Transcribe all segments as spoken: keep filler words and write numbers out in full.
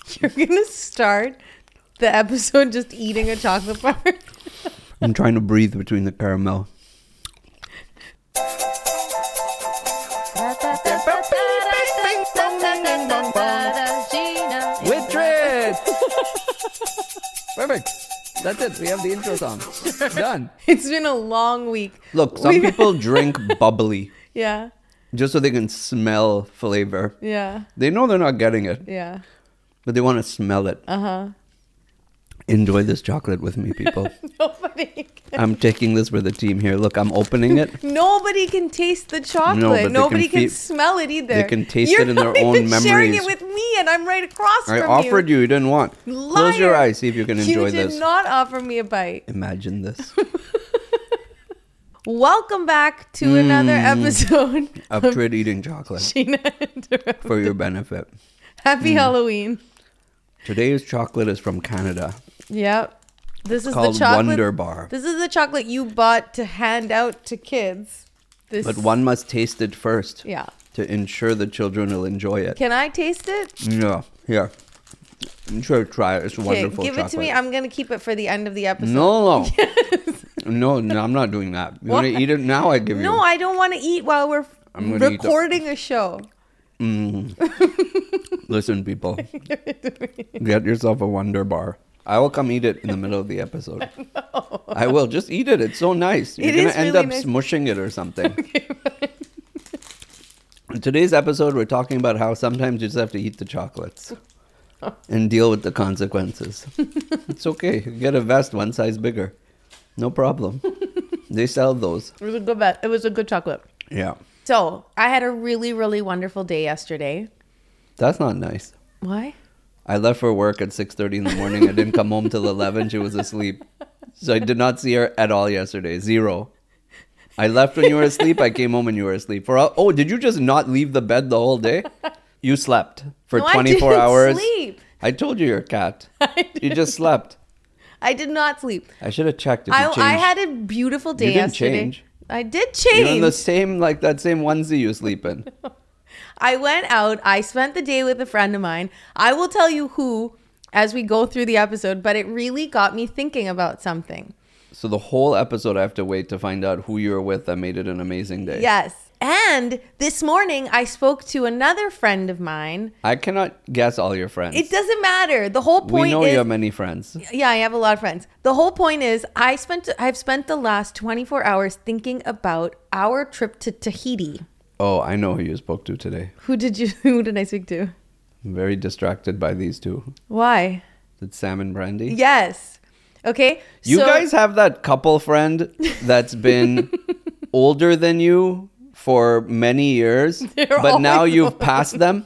You're going to start the episode just eating a chocolate bar? I'm trying to breathe between the caramel. With Trit! Perfect. That's it. We have the intro song. Done. It's been a long week. Look, some We've- people drink bubbly Yeah. just so they can smell flavor. Yeah. They know they're not getting it, Yeah. but they want to smell it. Uh-huh. Enjoy this chocolate with me, people. Nobody can. I'm taking this for the team here. Look, I'm opening it. Nobody can taste the chocolate. No, but they Nobody can can, fe- smell it either. they can taste You're it in not their own even sharing it memories. with me, and I'm right across I from offered you. you. You didn't want. Liar. Close your eyes. See if you can enjoy You did this. not offer me a bite. Imagine this. Welcome back to another episode Of of Trit eating chocolate Sheena Interrupted. for your benefit. Happy Halloween. Today's chocolate is from Canada. Yep. This is Called the chocolate. Wonder Bar. This is the chocolate you bought to hand out to kids. This, But one must taste it first Yeah. to ensure the children will enjoy it. Can I taste it? Yeah, here. I'm sure try it. It's Okay, wonderful give chocolate. it to me. I'm gonna keep it for the end of the episode. No, no. no, no, I'm not doing that. You want to eat it now? I give you. No, I don't want to eat while we're I'm gonna eat the- recording a show. Mm. Listen, people. Get yourself a Wonder Bar. I will come eat it in the middle of the episode. No. I will. Just eat it. It's so nice. You're It going is to end really up nice. smushing it or something. In today's episode, we're talking about how sometimes you just have to eat the chocolates and deal with the consequences. It's okay. You get a vest one size bigger. No problem. They sell those. It was a good bet. It was a good chocolate. Yeah. So I had a really, really wonderful day yesterday. That's not nice. Why? I left for work at six thirty in the morning. I didn't come home till eleven. She was asleep. So I did not see her at all yesterday. Zero. I left when you were asleep. I came home when you were asleep. For all, oh, did you just not leave the bed the whole day? You slept for No, I twenty-four didn't hours. sleep. I told you you're a cat. I You did- just slept. I did not sleep. I should have checked if you I, changed. I had a beautiful day You didn't yesterday. change. I did You're in change. the same, like that same onesie you sleep in. I went out. I spent the day with a friend of mine. I will tell you who as we go through the episode, but it really got me thinking about something. So the whole episode, I have to wait to find out who you were with that made it an amazing day. Yes. And this morning, I spoke to another friend of mine. I cannot guess all your friends. It doesn't matter. The whole point we know is, you have many friends. yeah, I have a lot of friends. The whole point is, I spent, I've spent the last twenty-four hours thinking about our trip to Tahiti. Oh, I know who you spoke to today. Who did you? Who did I speak to? I'm very distracted by these two. Why? It's Sam and Brandy. Yes. Okay. You so, guys have that couple friend that's been older than you for many years, They're but now always you've older. passed them.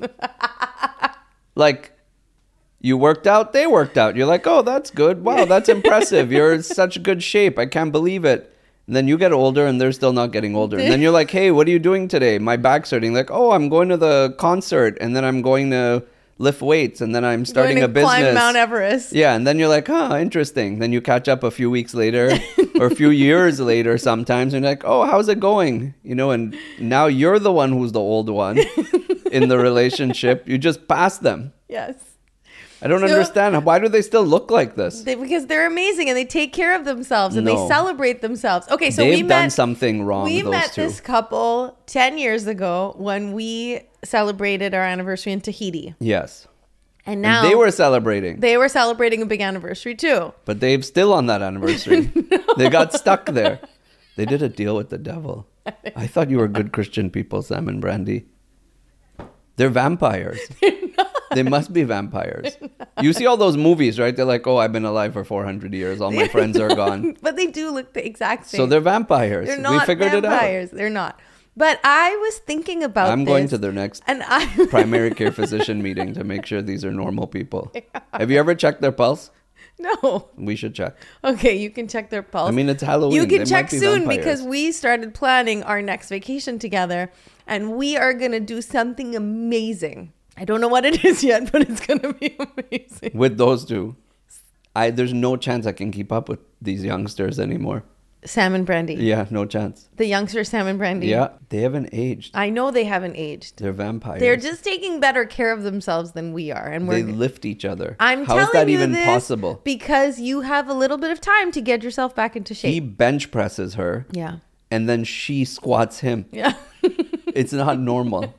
Like, you worked out, they worked out. You're like, oh, that's good. Wow, that's impressive. You're in such good shape. I can't believe it. And then you get older and they're still not getting older. And then you're like, hey, what are you doing today? My back's hurting. Like, oh, I'm going to the concert and then I'm going to lift weights and then I'm starting going a to business. climb Mount Everest. Yeah, and then you're like, huh, interesting. Then you catch up a few weeks later or a few years later sometimes and you're like, oh, how's it going? You know, and now you're the one who's the old one in the relationship. You just passed them. Yes. I don't So- understand. Why do they still look like this? They, because they're amazing and they take care of themselves and No. they celebrate themselves. Okay, so They've we done met something wrong, we those met two. this couple ten years ago when we celebrated our anniversary in Tahiti. Yes. And And now they were celebrating. they were celebrating a big anniversary too. But they've still on that anniversary. They got stuck there. They did a deal with the devil. I thought you were good Christian people, Sam and Brandy. They're vampires. They must be vampires. You see all those movies, right? They're like, oh, I've been alive for four hundred years. All my friends are gone. But they do look the exact same. So they're vampires. They're we not figured vampires. They're not. But I was thinking it about out. I'm this, going to their next and I primary care physician meeting to make sure these are normal people. Have you ever checked their pulse? No. We should check. Okay, you can check their pulse. I mean, it's Halloween. You They can check might be soon vampires. because we started planning our next vacation together and we are going to do something amazing. I don't know what it is yet, but it's going to be amazing. With those two, I there's no chance I can keep up with these youngsters anymore. Sam and Brandy. Yeah, no chance. The youngster Sam and Brandy. Yeah, they haven't aged. I know they haven't aged. They're vampires. They're just taking better care of themselves than we are, and we're. They lift each other. I'm How telling is that you even this possible? because you have a little bit of time to get yourself back into shape. He bench presses her. Yeah. And then she squats him. Yeah. It's not normal.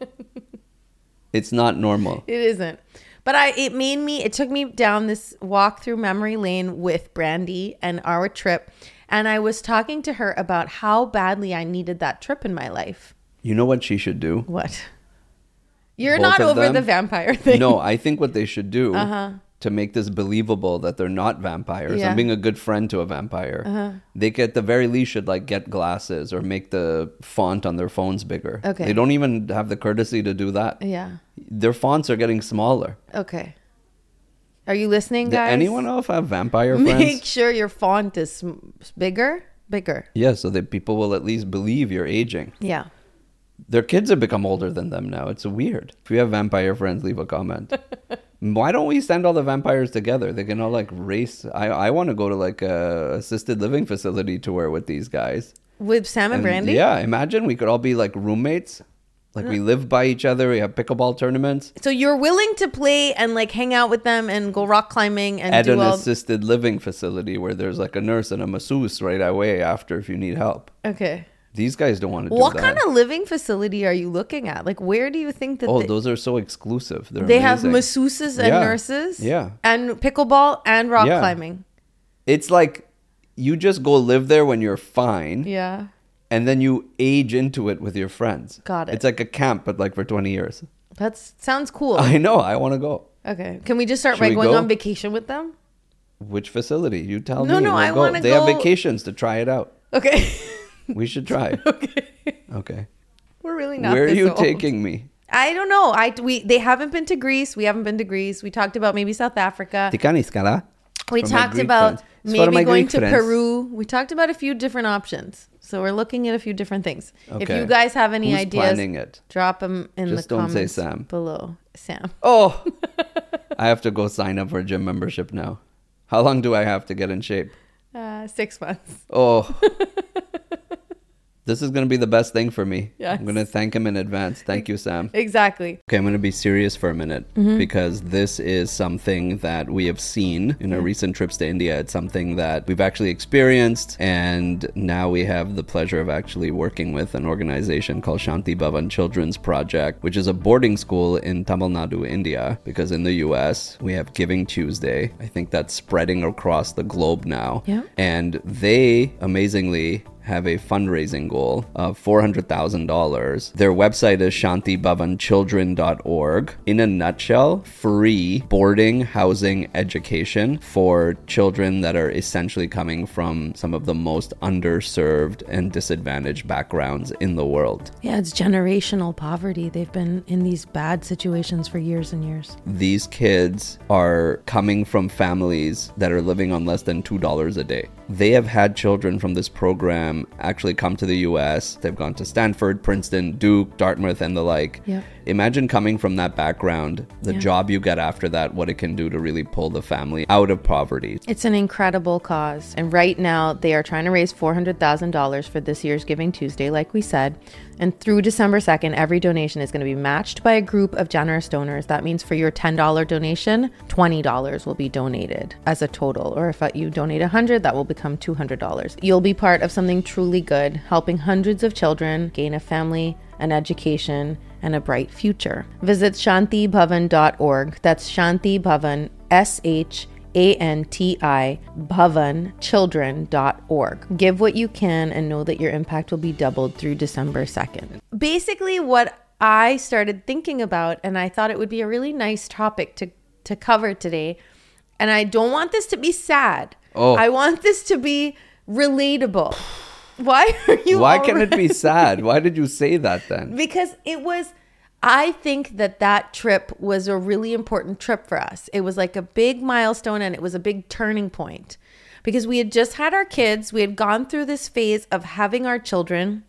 It's not normal. It isn't. But I, it made me, it took me down this walk through memory lane with Brandy and our trip. And I was talking to her about how badly I needed that trip in my life. You know what she should do? What? You're Both not of over them? the vampire thing. No, I think what they should do Uh-huh. to make this believable that they're not vampires. Yeah. I'm being a good friend to a vampire. Uh-huh. They at the very least should like get glasses or make the font on their phones bigger. Okay. They don't even have the courtesy to do that. Yeah. Their fonts are getting smaller. Okay. Are you listening, Does guys? anyone else have vampire Make friends? sure your font is sm- bigger. Bigger. Yeah, so that people will at least believe you're aging. Yeah. Their kids have become older than them now. It's weird. If you have vampire friends, leave a comment. Why don't we send all the vampires together? They can all like race. I, I want to go to like a assisted living facility tour with these guys. With Sam and, And Brandy? yeah, imagine we could all be like roommates. Like we live by each other. We have pickleball tournaments. So you're willing to play and like hang out with them and go rock climbing and At do an all... assisted living facility where there's like a nurse and a masseuse right away after if you need help. Okay. These guys don't want to do What that. kind of living facility are you looking at? Like, where do you think that Oh, they, those are so exclusive. They're they have amazing. masseuses and Yeah. nurses? Yeah. And pickleball and rock Yeah. climbing? It's like you just go live there when you're fine. Yeah. And then you age into it with your friends. Got it. It's like a camp, but like for twenty years. That sounds cool. I know. I want to go. Okay. Can we just start Should by we going go? on vacation with them? Which facility? You tell No, me. no, We'll I go. wanna They have go- vacations to try it out. Okay. We should try. Okay. Okay. We're really not Where are this you old. taking me? I don't know. I we they haven't been to Greece. We haven't been to Greece. We talked about maybe South Africa. Tikaniskala. We For my talked Greek about friends. It's for maybe my going Greek to friends. Peru. We talked about a few different options. So we're looking at a few different things. If Okay. you guys have any Who's ideas, planning it? drop them in Just the don't say comments Sam. below. Sam. Oh, I have to go sign up for a gym membership now. How long do I have to get in shape? Uh, six months. Oh, this is going to be the best thing for me. Yes. I'm going to thank him in advance. Thank you, Sam. Exactly. Okay, I'm going to be serious for a minute Mm-hmm. because this is something that we have seen in our recent trips to India. It's something that we've actually experienced, and now we have the pleasure of actually working with an organization called Shanti Bhavan Children's Project, which is a boarding school in Tamil Nadu, India, because in the U S we have Giving Tuesday. I think that's spreading across the globe now. Yeah. And they, amazingly, have a fundraising goal of four hundred thousand dollars. Their website is shanti bhavan children dot org. In a nutshell, free boarding, housing, education for children that are essentially coming from some of the most underserved and disadvantaged backgrounds in the world. Yeah, it's generational poverty. They've been in these bad situations for years and years. These kids are coming from families that are living on less than two dollars a day. They have had children from this program actually come to the U S. They've gone to Stanford, Princeton, Duke, Dartmouth, and the like. Yeah. Imagine coming from that background, the Yeah. job you get after that, what it can do to really pull the family out of poverty. It's an incredible cause. And right now, they are trying to raise four hundred thousand dollars for this year's Giving Tuesday, like we said. And through December second, every donation is going to be matched by a group of generous donors. That means for your ten dollars donation, twenty dollars will be donated as a total. Or if you donate one hundred dollars, that will become two hundred dollars. You'll be part of something truly good, helping hundreds of children gain a family, an education, and a bright future. Visit shanti bhavan dot org. That's Shanti Bhavan, S H A N T I, bhavan children dot org. Give what you can and know that your impact will be doubled through December second. Basically, what I started thinking about, and I thought it would be a really nice topic to, to cover today, and I don't want this to be sad. Oh. I want this to be relatable. Why are you Why all can it be sad? Why did you say that then? Because it was, I think that that trip was a really important trip for us. It was like a big milestone and it was a big turning point because we had just had our kids. We had gone through this phase of having our children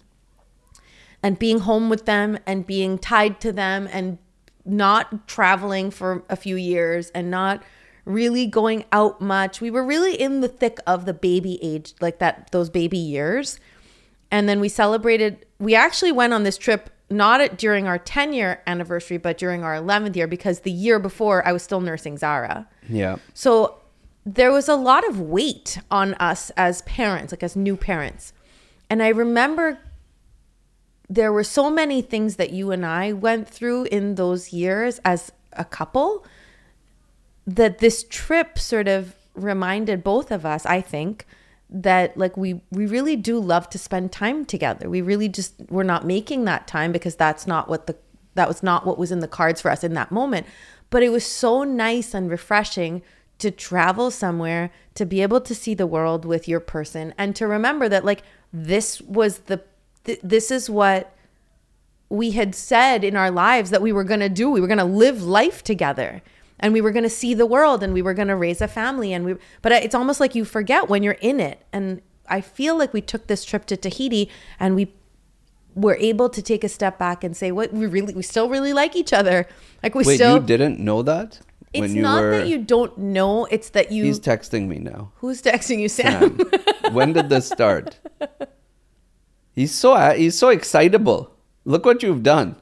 and being home with them and being tied to them and not traveling for a few years and not really going out much. We were really in the thick of the baby age, like that, those baby years. And then we celebrated, we actually went on this trip, not at, during our ten year anniversary, but during our eleventh year, because the year before I was still nursing Zara. Yeah. So there was a lot of weight on us as parents, like as new parents. And I remember there were so many things that you and I went through in those years as a couple that this trip sort of reminded both of us, I think, that like we we really do love to spend time together. We really just we're not making that time because that's not what the that was not what was in the cards for us in that moment. But it was so nice and refreshing to travel somewhere, to be able to see the world with your person, and to remember that like this was the th- this is what we had said in our lives that we were going to do. We were going to live life together. And we were going to see the world, and we were going to raise a family. And we, but it's almost like you forget when you're in it. And I feel like we took this trip to Tahiti, and we were able to take a step back and say, "What we really, we still really like each other." Like we Wait, still. you didn't know that? It's when you not were... that you don't know. It's that you. He's texting me now. Who's texting you, Sam? Sam. When did this start? He's so he's so excitable. Look what you've done.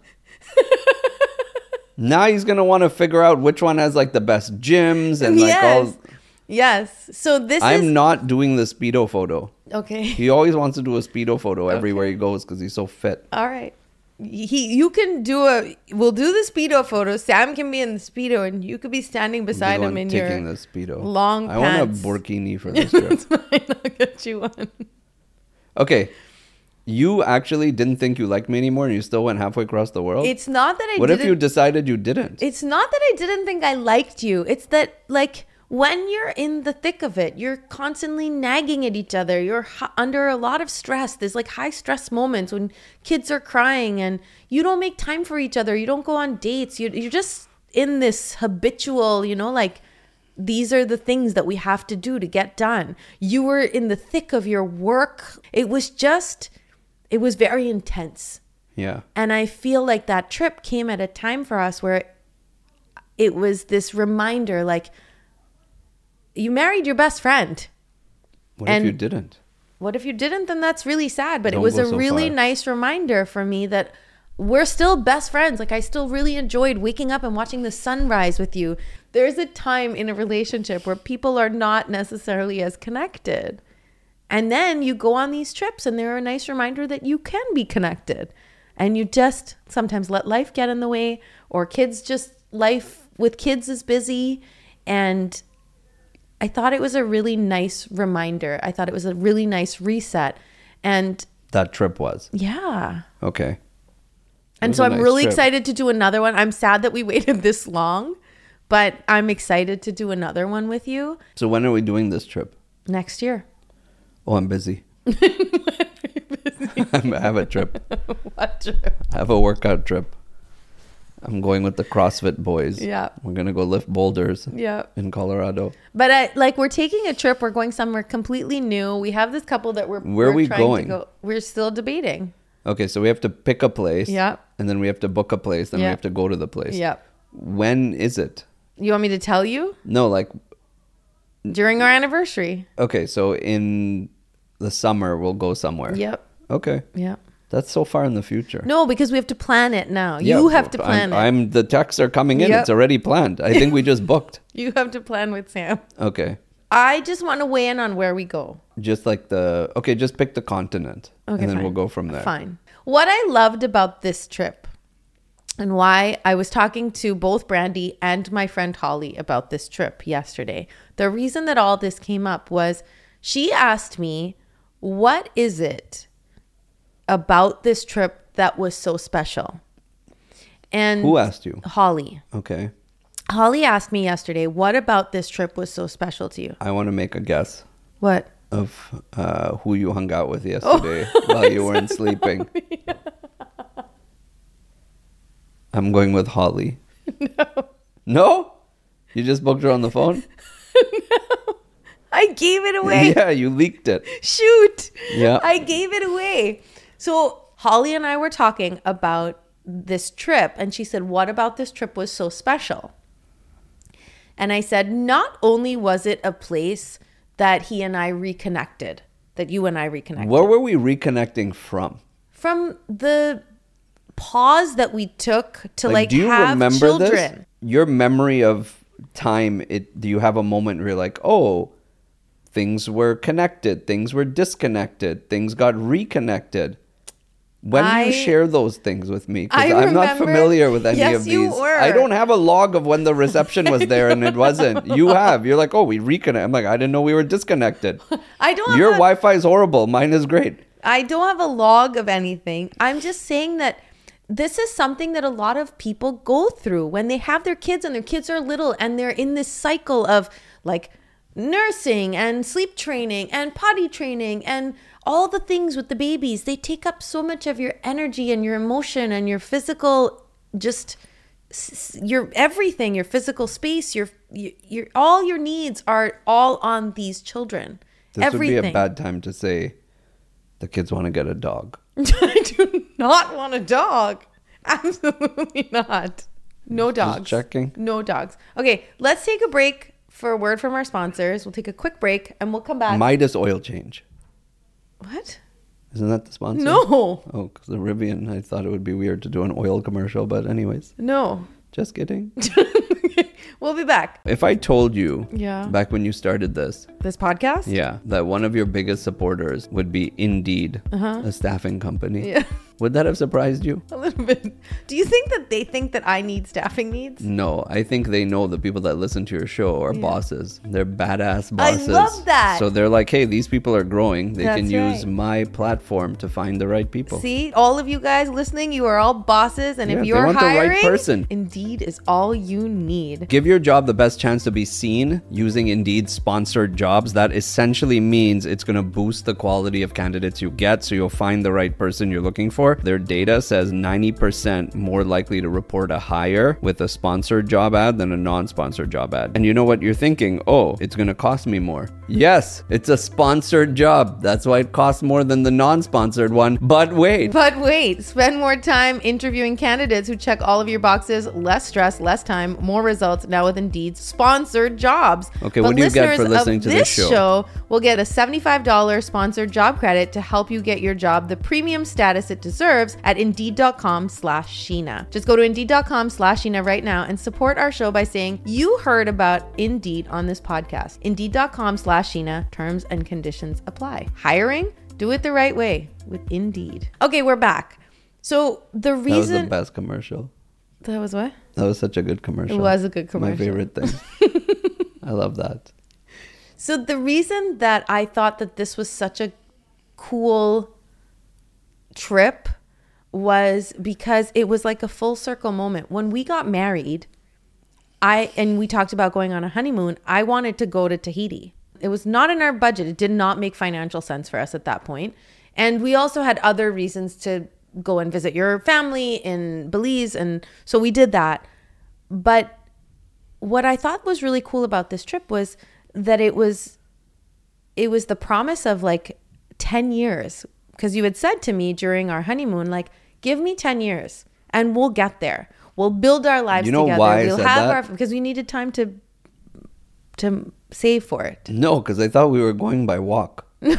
Now he's going to want to figure out which one has like the best gyms and like yes. all. Yes. So this I'm is. not doing the Speedo photo. Okay. He always wants to do a Speedo photo Okay. everywhere he goes because he's so fit. All right. He, you can do a. We'll do the Speedo photo. Sam can be in the Speedo, and you could be standing beside The him one in taking your the Speedo. long I want a pants. burkini for this trip. That's fine. I'll get you one. Okay. You actually didn't think you liked me anymore and you still went halfway across the world? It's not that I What didn't. if you decided you didn't? It's not that I didn't think I liked you. It's that, like, when you're in the thick of it, you're constantly nagging at each other. You're h- under a lot of stress. There's like high stress moments when kids are crying and you don't make time for each other. You don't go on dates. You, you're just in this habitual, you know, like, these are the things that we have to do to get done. You were in the thick of your work. It was just, it was very intense. Yeah. And I feel like that trip came at a time for us where it was this reminder, like, you married your best friend. What And if you didn't? What if you didn't? Then that's really sad. But Don't it was go a so really far. nice reminder for me that we're still best friends. Like, I still really enjoyed waking up and watching the sunrise with you. There's a time in a relationship where people are not necessarily as connected. And then you go on these trips and they're a nice reminder that you can be connected. And you just sometimes let life get in the way, or kids just, life with kids is busy. And I thought it was a really nice reminder. I thought it was a really nice reset. And That trip was. yeah. Okay. It And was so a I'm nice really trip. excited to do another one. I'm sad that we waited this long, but I'm excited to do another one with you So when are we doing this trip? next year. Oh, I'm busy. I'm- I have a trip. What trip? I have a workout trip. I'm going with the CrossFit boys. Yeah. We're going to go lift boulders Yeah. in Colorado. But I, like, we're taking a trip. We're going somewhere completely new. We have this couple that we're Where are we're we trying going? To go. We're still debating. Okay, so we have to pick a place. Yeah. And then we have to book a place. Then Yeah. we have to go to the place. Yeah. When is it? You want me to tell you? No, like, During our anniversary. okay, so in the summer we'll go somewhere. Yep. Okay. Yeah. That's so far in the future. No, because we have to plan it now. Yeah, You have to I'm- plan it. I'm the texts are coming in. Yep. It's already planned. I think we just booked. You have to plan with Sam. Okay. I just want to weigh in on where we go. Just like the okay, just pick the continent. Okay, and then fine. we'll go from there. Fine. What I loved about this trip and why I was talking to both Brandy and my friend Holly about this trip yesterday, the reason that all this came up was she asked me, what is it about this trip that was so special? And Who asked you? Holly. Okay. Holly asked me yesterday, what about this trip was so special to you? I want to make a guess What? of uh, who you hung out with yesterday while you weren't sleeping. I'm going with Holly. No. No? You just booked her on the phone? I gave it away. Yeah, you leaked it. Shoot. Yeah. I gave it away. So Holly and I were talking about this trip, and she said, what about this trip was so special? And I said, not only was it a place that he and I reconnected, that you and I reconnected. Where were we reconnecting from? From the pause that we took to like, like do you have remember children. This? Your memory of time, it do you have a moment where you're like, oh, things were connected, things were disconnected, things got reconnected? When I, do you share those things with me? Because I'm remember, not familiar with any yes, of these. You were. I don't have a log of when the reception was there and it wasn't. You have. You're like, oh, we reconnect. I'm like, I didn't know we were disconnected. I don't. Your have a, Wi-Fi is horrible. Mine is great. I don't have a log of anything. I'm just saying that this is something that a lot of people go through when they have their kids and their kids are little and they're in this cycle of like nursing and sleep training and potty training and all the things with the babies. They take up so much of your energy and your emotion and your physical, just your everything, your physical space, your, your, your all your needs are all on these children. This everything. would be a bad time to say the kids want to get a dog. I do not want a dog. Absolutely not. No dogs. Just checking. No dogs. Okay, let's take a break for a word from our sponsors. We'll take a quick break and we'll come back. Midas Oil Change. What? Isn't that the sponsor? No. Oh, because the Rivian, I thought it would be weird to do an oil commercial, but anyways. No. Just kidding. We'll be back. If I told you yeah. back when you started this. This podcast? Yeah. That one of your biggest supporters would be Indeed, uh-huh. a staffing company. Yeah. Would that have surprised you? A little bit. Do you think that they think that I need staffing needs? No, I think they know the people that listen to your show are yeah. bosses. They're badass bosses. I love that. So they're like, hey, these people are growing. They That's can right. use my platform to find the right people. See, all of you guys listening, you are all bosses. And yeah, if you're they want hiring, the right person. Indeed is all you need. Give your job the best chance to be seen using Indeed sponsored jobs. That essentially means it's going to boost the quality of candidates you get, so you'll find the right person you're looking for. Their data says ninety percent more likely to report a hire with a sponsored job ad than a non-sponsored job ad. And you know what you're thinking? Oh, it's going to cost me more. Yes, it's a sponsored job. That's why it costs more than the non-sponsored one. But wait. But wait. Spend more time interviewing candidates who check all of your boxes. Less stress, less time, more results. Now with Indeed's sponsored jobs. Okay, but what do you get for listening to this show? This show will get a seventy-five dollars sponsored job credit to help you get your job the premium status it deserves at Indeed.com slash Sheena. Just go to Indeed.com slash Sheena right now and support our show by saying you heard about Indeed on this podcast. Indeed.com slash Sheena. Terms and conditions apply. Hiring? Do it the right way with Indeed. Okay, we're back. So the reason... That was the best commercial. That was what? That was such a good commercial. It was a good commercial. My favorite thing. I love that. So the reason that I thought that this was such a cool trip was because it was like a full circle moment. When we got married, I and we talked about going on a honeymoon, I wanted to go to Tahiti. It was not in our budget. It did not make financial sense for us at that point. And we also had other reasons to go and visit your family in Belize. And so we did that. But what I thought was really cool about this trip was that it was it was the promise of like ten years. Because you had said to me during our honeymoon, like, give me ten years and we'll get there. We'll build our lives you know together. Why we'll I said have that? our because we needed time to to save for it. No, because I thought we were going by walk. No.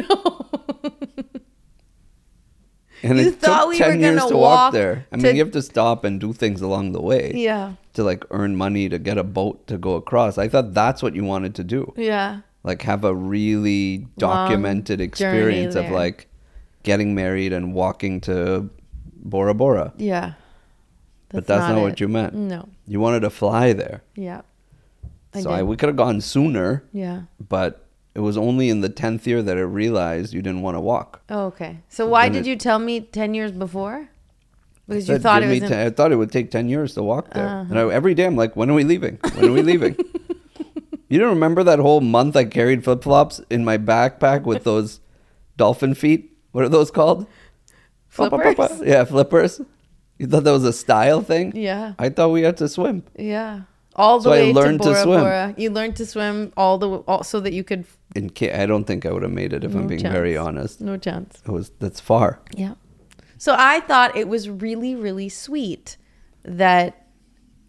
And you it thought took we ten were years gonna to walk walk there. I to- mean, you have to stop and do things along the way. Yeah. To like earn money to get a boat to go across. I thought that's what you wanted to do. Yeah. Like have a really documented Long experience journey of there. like getting married and walking to Bora Bora. Yeah. But that's not, it. what you meant. No. You wanted to fly there. Yeah. so did. I, we could have gone sooner, Yeah. but it was only in the tenth year that I realized you didn't want to walk. Oh, okay. So why Then did it- you tell me ten years before? Because you Said, thought it "Give was me in- ten-" I thought it would take ten years to walk there. Uh-huh. And I, every day I'm like, when are we leaving? When are we leaving? You don't remember that whole month I carried flip-flops in my backpack with those dolphin feet? What are those called? Flippers? Yeah, flippers. You thought that was a style thing? Yeah. I thought we had to swim. Yeah. All the So I way learned to to Bora swim. Bora. You learned to swim all the all, so that you could. In ca- I don't think I would have made it if No I'm being chance. very honest. No chance. It was that's far. Yeah. So I thought it was really, really sweet that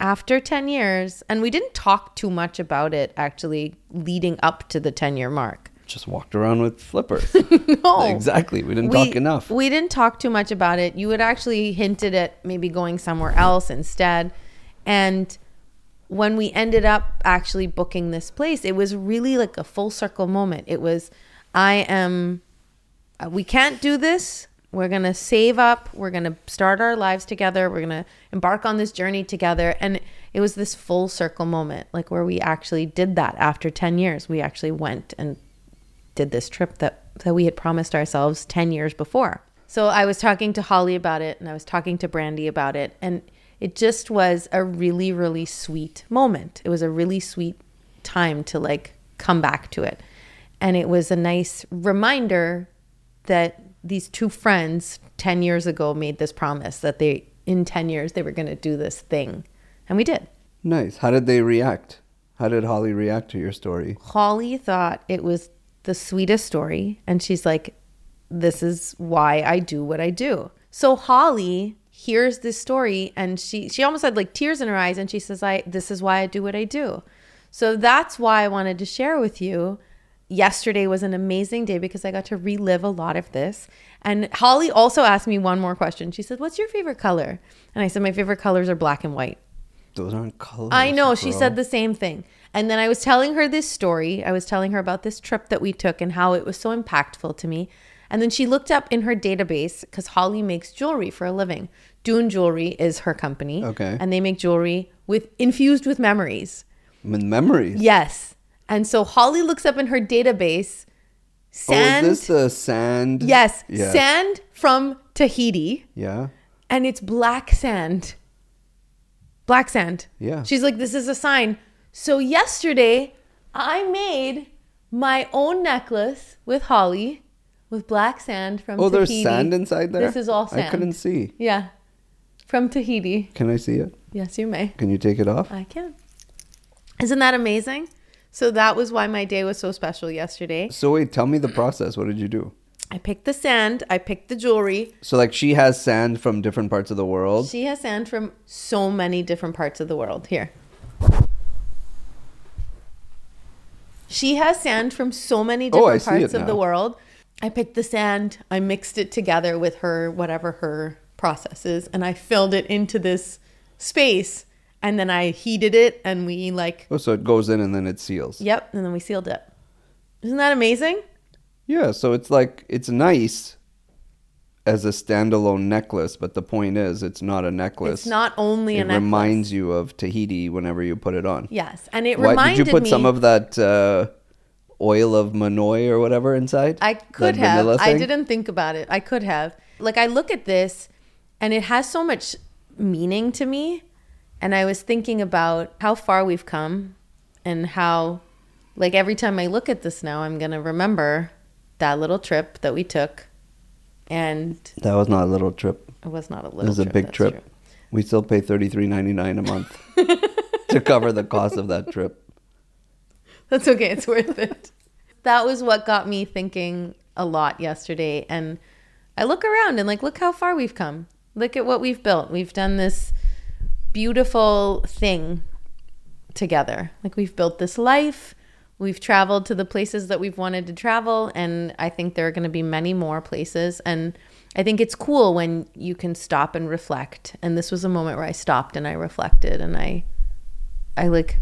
after ten years, and we didn't talk too much about it actually leading up to the ten year mark. Just walked around with flippers. No. Exactly. We didn't we, talk enough. We didn't talk too much about it. You had actually hinted at maybe going somewhere else instead. And when we ended up actually booking this place, it was really like a full circle moment. It was, I am, we can't do this. We're going to save up. We're going to start our lives together. We're going to embark on this journey together. And it was this full circle moment, like where we actually did that after ten years. We actually went and did this trip that, that we had promised ourselves ten years before. So I was talking to Holly about it, and I was talking to Brandy about it. And it just was a really, really sweet moment. It was a really sweet time to like come back to it. And it was a nice reminder that these two friends ten years ago made this promise that they, in ten years, they were going to do this thing. And we did. Nice. How did they react? How did Holly react to your story? Holly thought it was the sweetest story. And she's like, this is why I do what I do. So Holly hears this story and she, she almost had like tears in her eyes. And she says, I, this is why I do what I do. So that's why I wanted to share with you. Yesterday was an amazing day because I got to relive a lot of this. And Holly also asked me one more question. She said, what's your favorite color? And I said, my favorite colors are black and white. Those aren't colors. I know. Bro. She said the same thing. And then I was telling her this story. I was telling her about this trip that we took and how it was so impactful to me. And then she looked up in her database because Holly makes jewelry for a living. Dune Jewelry is her company. Okay. And they make jewelry with infused with memories. With memories? Yes. And so Holly looks up in her database, sand. Oh, is this the sand? Yes. Yeah. Sand from Tahiti. Yeah. And it's black sand. Black sand. Yeah. She's like, this is a sign. So yesterday, I made my own necklace with Holly with black sand from oh, Tahiti. there's sand inside there? This is all sand. I couldn't see. Yeah. From Tahiti. Can I see it? Yes, you may. Can you take it off? I can. Isn't that amazing? So that was why my day was so special yesterday. So wait, tell me the process. What did you do? I picked the sand. I picked the jewelry. So like she has sand from different parts of the world? She has sand from so many different parts of the world. Here. She has sand from so many different Oh, I see parts it of the now. world. I picked the sand. I mixed it together with her, whatever her process is. And I filled it into this space. And then I heated it and we like... Oh, so it goes in and then it seals. Yep. And then we sealed it. Isn't that amazing? Yeah, so it's like, it's nice as a standalone necklace, but the point is, it's not a necklace. It's not only it a necklace. It reminds you of Tahiti whenever you put it on. Yes, and it What, reminded did you put me... some of that uh, oil of Manoi or whatever inside? I could That have. vanilla I thing? didn't think about it. I could have. Like, I look at this, and it has so much meaning to me. And I was thinking about how far we've come and how, like, every time I look at this now, I'm going to remember that little trip that we took. And That was not a little trip. it was not a little It was a trip, big that's trip. true. We still pay thirty-three ninety-nine a month to cover the cost of that trip. That's okay. It's worth it. That was what got me thinking a lot yesterday. And I look around and like, look how far we've come. Look at what we've built. We've done this beautiful thing together. Like we've built this life. We've traveled to the places that we've wanted to travel. And I think there are going to be many more places. And I think it's cool when you can stop and reflect. And this was a moment where I stopped and I reflected and I, I like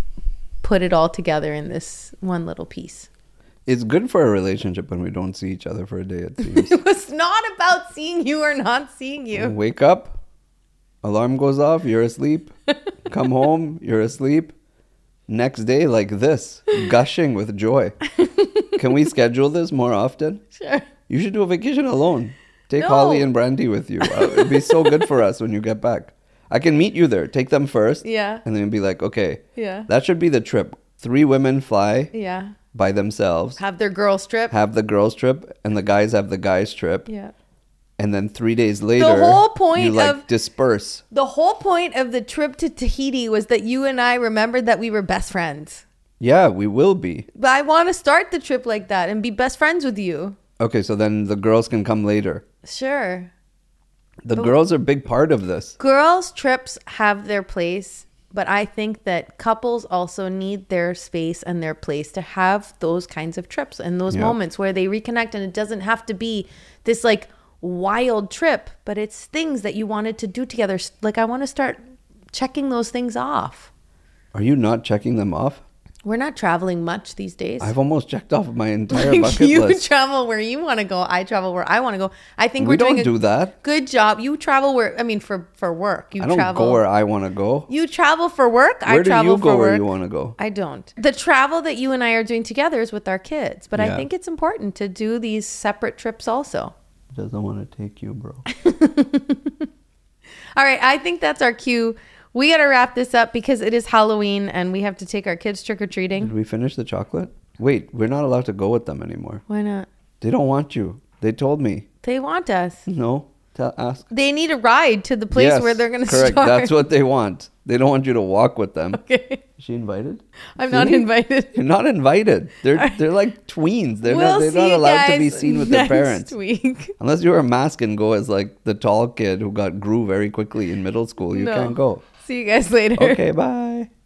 put it all together in this one little piece. It's good for a relationship when we don't see each other for a day, it seems. It was not about seeing you or not seeing you. Wake up, alarm goes off, you're asleep. Come home, you're asleep. Next day, like this, gushing with joy. Can we schedule this more often? Sure. You should do a vacation alone. Take No. Holly and Brandy with you. Uh, it'd be so good for us when you get back. I can meet you there. Take them first. Yeah. And then be like, okay, Yeah. that should be the trip. Three women fly Yeah. by themselves, Have their girls trip. have the girls' trip, and the guys have the guys' trip. Yeah. And then three days later, whole point you like of- disperse. The whole point of the trip to Tahiti was that you and I remembered that we were best friends. Yeah, we will be. But I want to start the trip like that and be best friends with you. Okay, so then the girls can come later. Sure. The girls are a big part of this. Girls' trips have their place But I think that couples also need their space and their place to have those kinds of trips and those Yep. moments where they reconnect. And it doesn't have to be this like wild trip, but it's things that you wanted to do together. Like I want to start checking those things off. Are you not checking them off? We're not traveling much these days. I've almost checked off my entire Like, bucket you list. travel where you want to go. I travel where I want to go. I think We we're doing don't a do that. good job. You travel where, I mean, for, for work. You I don't travel. go where I want to go. You travel for work. Where I do travel you go for where work. you want to go? I don't. The travel that you and I are doing together is with our kids, but I Yeah. think it's important to do these separate trips also. Doesn't want to take you, bro. All right, I think that's our cue. We got to wrap this up because it is Halloween and we have to take our kids trick-or-treating. Did we finish the chocolate? Wait, we're not allowed to go with them anymore. Why not? They don't want you. They told me. They want us. No. Tell, ask. They need a ride to the place Yes, where they're going to correct. start. That's what they want. They don't want you to walk with them. Okay. Is she invited? I'm not See? invited. You're not invited. They're they're like tweens. They're We'll not they're see not you allowed to be guys seen with their next parents. week. Unless you wear a mask and go as like the tall kid who got grew very quickly in middle school. You No. can't go. See you guys later. Okay, bye.